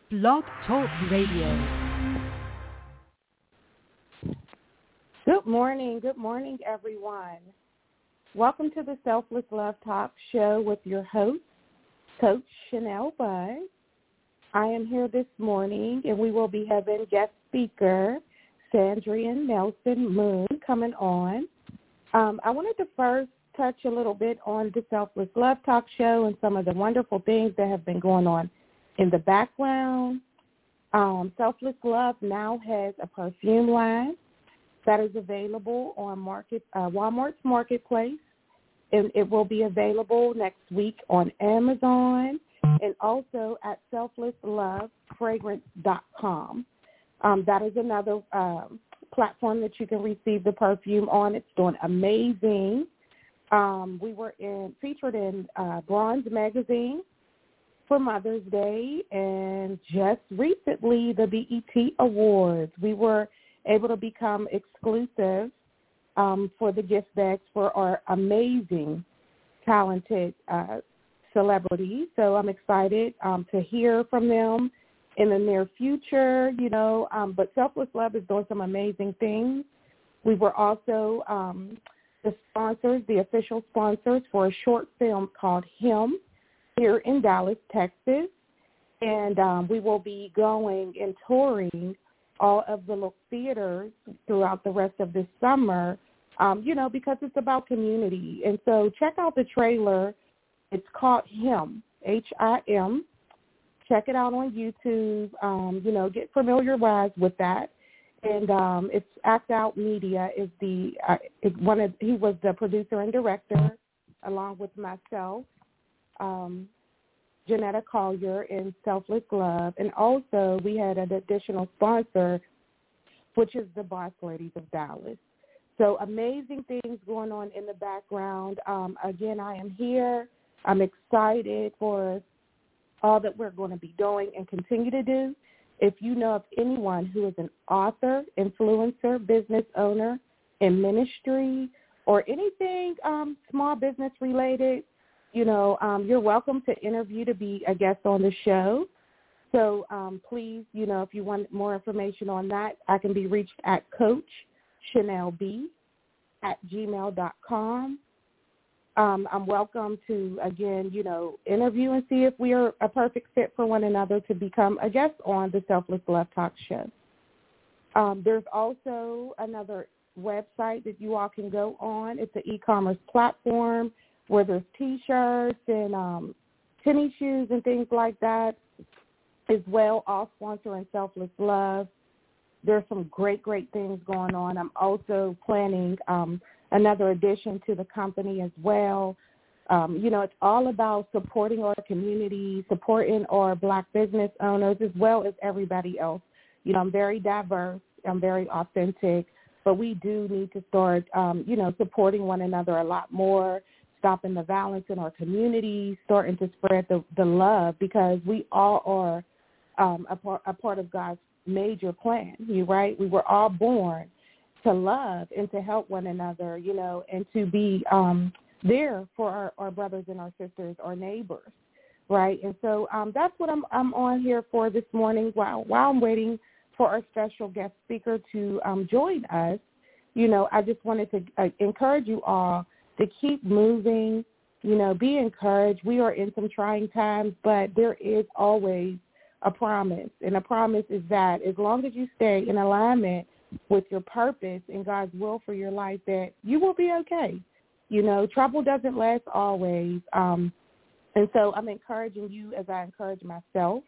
Blog Talk Radio. Good morning, everyone. Welcome to the Selfless Love Talk Show with your host, Coach Chanel Buzz. I am here this morning, and we will be having guest speaker, Sandrian Nelson Moon, coming on. I wanted to first touch a little bit on the Selfless Love Talk Show and some of the wonderful things that have been going on in the background. Selfless Love now has a perfume line that is available on Walmart's Marketplace, and it will be available next week on Amazon and also at selflesslovefragrance.com. That is another platform that you can receive the perfume on. It's doing amazing. We were featured in Bronze Magazine for Mother's Day, and just recently the BET Awards. We were able to become exclusive for the gift bags for our amazing, talented celebrities. So I'm excited to hear from them in the near future, but Selfless Love is doing some amazing things. We were also the official sponsors for a short film called Him here in Dallas, Texas. And we will be going and touring all of the local theaters throughout the rest of this summer, because it's about community. And so check out the trailer. It's called Him, H-I-M. Check it out on YouTube. Get familiarized with that. And it's Act Out Media is he was the producer and director along with myself, Janetta Collier in Selfless Love. And also we had an additional sponsor, which is the Boss Ladies of Dallas. So amazing things going on in the background. Again, I am here. I'm excited for all that we're going to be doing and continue to do. If you know of anyone who is an author, influencer, business owner in ministry, or anything small business related, you're welcome to interview to be a guest on the show. So please, if you want more information on that, I can be reached at coachchanelb@gmail.com. I'm welcome to, again, interview and see if we are a perfect fit for one another to become a guest on the Selfless Love Talk Show. There's also another website that you all can go on. It's an e-commerce platform where there's T-shirts and tennis shoes and things like that as well, all sponsoring Selfless Love. There's some great things going on. I'm also planning another addition to the company as well. It's all about supporting our community, supporting our Black business owners as well as everybody else. I'm very diverse. I'm very authentic, but we do need to start, supporting one another a lot more, stopping the violence in our community, starting to spread the love, because we all are a part of God's major plan, right? We were all born to love and to help one another, and to be there for our brothers and our sisters, our neighbors, right? And so that's what I'm on here for this morning while I'm waiting for our special guest speaker to join us. I just wanted to encourage you all to keep moving, be encouraged. We are in some trying times, but there is always a promise, and a promise is that as long as you stay in alignment with your purpose and God's will for your life, that you will be okay. Trouble doesn't last always. And so I'm encouraging you as I encourage myself.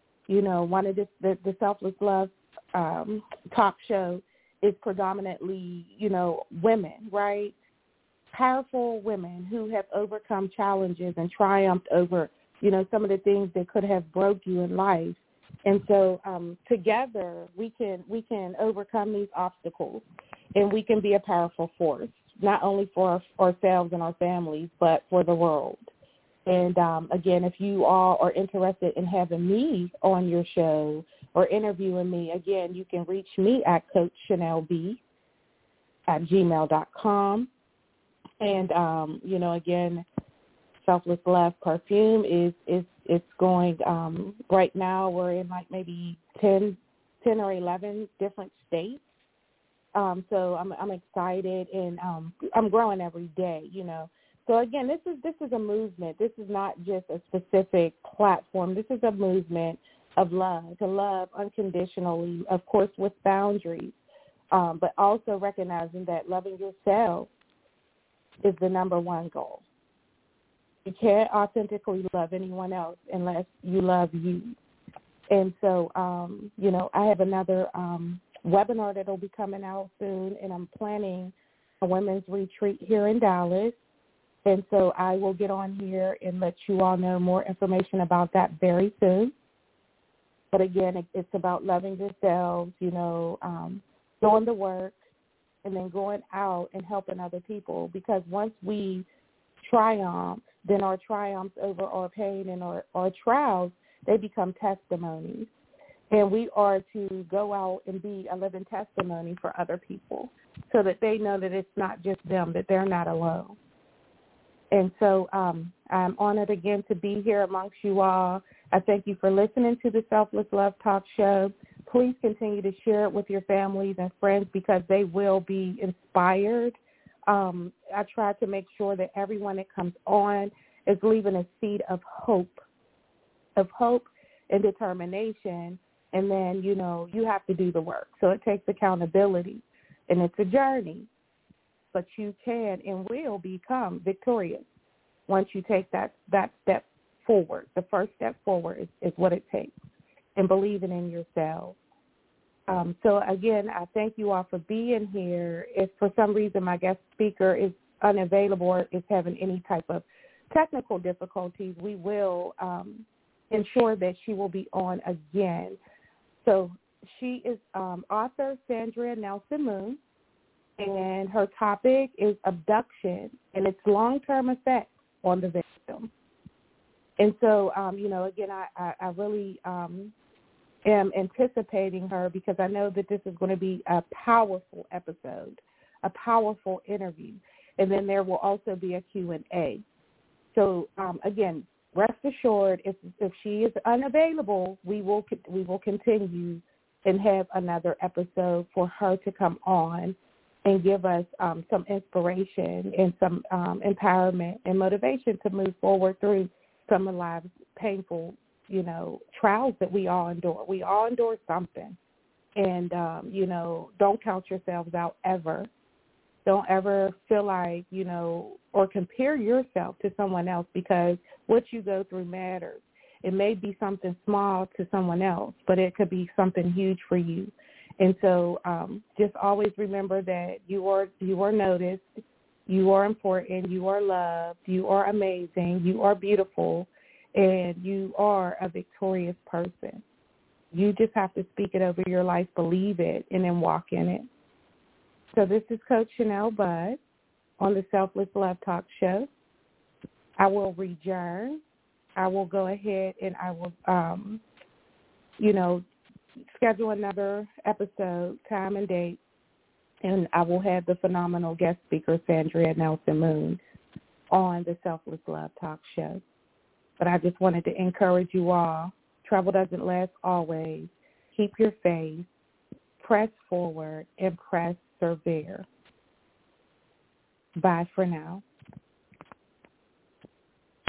One of the Selfless Love talk show is predominantly, women, right? Powerful women who have overcome challenges and triumphed over, some of the things that could have broke you in life. And so together we can overcome these obstacles, and we can be a powerful force, not only for ourselves and our families, but for the world. And again, if you all are interested in having me on your show or interviewing me, again, you can reach me at coachchanelb@gmail.com. And, again, Selfless Love perfume is It's going, right now we're in like maybe 10 or 11 different states. So I'm excited, and I'm growing every day, you know. So again, this is a movement. This is not just a specific platform. This is a movement of love, to love unconditionally, of course, with boundaries, but also recognizing that loving yourself is the number one goal. You can't authentically love anyone else unless you love you. And so, you know, I have another webinar that will be coming out soon, and I'm planning a women's retreat here in Dallas. And so I will get on here and let you all know more information about that very soon. But again, it's about loving yourselves, you know, doing the work, and then going out and helping other people. Because once we triumph, then our triumphs over our pain and our trials, they become testimonies. And we are to go out and be a living testimony for other people so that they know that it's not just them, that they're not alone. And so I'm honored again to be here amongst you all. I thank you for listening to the Selfless Love Talk Show. Please continue to share it with your families and friends because they will be inspired. I try to make sure that everyone that comes on is leaving a seed of hope and determination. And then, you know, you have to do the work. So it takes accountability, and it's a journey. But you can and will become victorious once you take that step forward. The first step forward is what it takes, and believing in yourself. So, again, I thank you all for being here. If for some reason my guest speaker is unavailable or is having any type of technical difficulties, we will ensure that she will be on again. So she is author Sandria Nelson Moon, and her topic is abduction and its long-term effects on the victim. And so, you know, again, I really am anticipating her because I know that this is going to be a powerful episode, a powerful interview. And then there will also be a Q&A. So, again, rest assured, if she is unavailable, we will continue and have another episode for her to come on and give us some inspiration and some empowerment and motivation to move forward through some of life's painful, you know, trials that we all endure. We all endure something. And, you know, don't count yourselves out ever. Don't ever feel like, you know, or compare yourself to someone else because what you go through matters. It may be something small to someone else, but it could be something huge for you. And so just always remember that you are noticed, you are important, you are loved, you are amazing, you are beautiful, and you are a victorious person. You just have to speak it over your life, believe it, and then walk in it. So this is Coach Chanel Budd on the Selfless Love Talk Show. I will adjourn. I will go ahead and I will, you know, schedule another episode, time and date, and I will have the phenomenal guest speaker, Sandria Nelson Moon, on the Selfless Love Talk Show. But I just wanted to encourage you all. Trouble doesn't last always. Keep your faith. Press forward and persevere. Bye for now.